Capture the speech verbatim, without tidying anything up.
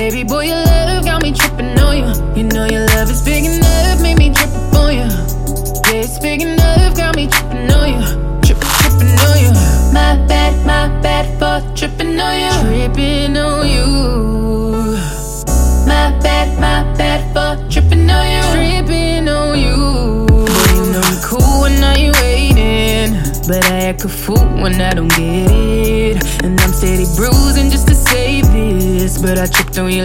Baby boy, your love got me tripping on you. You know your love is big enough, made me trip up on you. Yeah, it's big enough, got me tripping on you. Trippin', trippin' on you. My bad, my bad for tripping on you. Tripping on you. My bad, my bad for tripping on you. Tripping on you. Boy, you know you cool when I ain't waiting, but I act a fool when I don't get it. And I'm steady bruising just to save this, but I tripped on you.